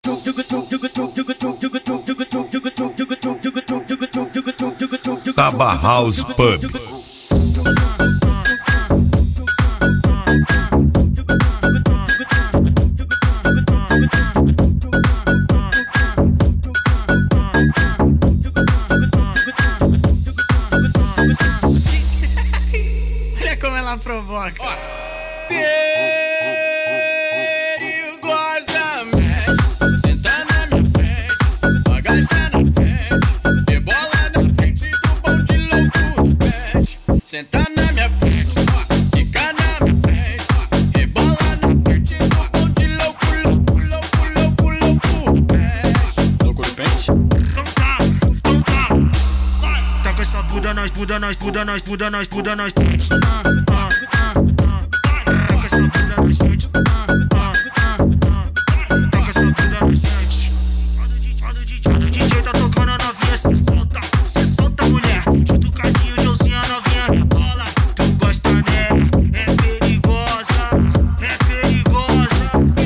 Taba House Pub. Olha como ela provoca. Perigosamente, senta na minha frente, agacha na frente, rebola na frente do bonde louco do pet. Senta na minha frente, fica na minha frente, rebola na frente do bonde louco, louco, louco, louco, louco do pet. Louco do pet? Então tá, vai. Tá com essa Buda nós, Buda nós, Buda nós, Buda nós, Buda nós. Tá com essa Buda nós, tá com essa Buda nós, o DJ tá tocando a novinha, cê solta mulher. Junto o cadinho, Joãozinho, a novinha rebola. Tu gosta dela, é perigosa, é perigosa.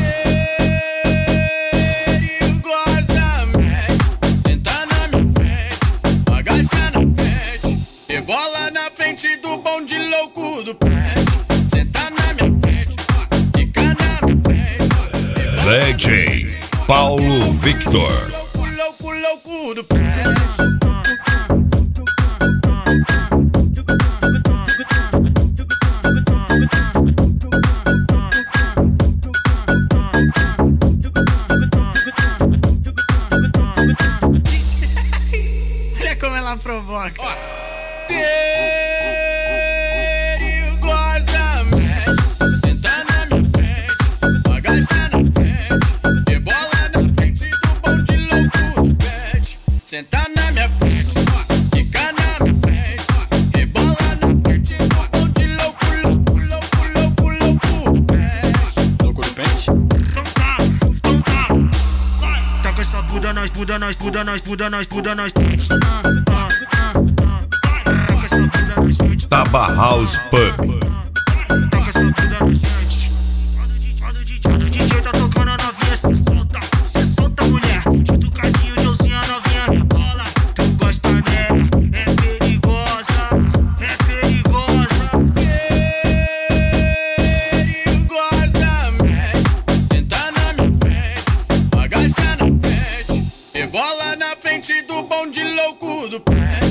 Perigosamente, senta na minha frente, agacha na frente, rebola na frente do bonde louco do pet. Senta na minha frente, fica na minha frente, DJ Paulo Victor. louco, louco, louco do pet. Olha como ela provoca. Perigosamente, senta na minha frente, agacha na frente, rebola na frente do bonde louco do pet. Senta na minha frente, fica na minha frente, rebola na frente do bonde louco, louco, louco, louco, louco do pet. Louco do pet? Então tá, vai. Tá com essa Buda nós, Buda nós, Buda nós, Buda nós, Buda nós. Tá com essa Buda nós, Taba House Pub. tá com essa Buda nós. O DJ tá tocando a novinha, cê solta mulher. Junto o cadinho, Joãozinho, a novinha rebola. Tu gosta dela, é perigosa, é perigosa. Perigosamente, senta na minha frente, agacha na frente, rebola na frente do bonde louco do pet.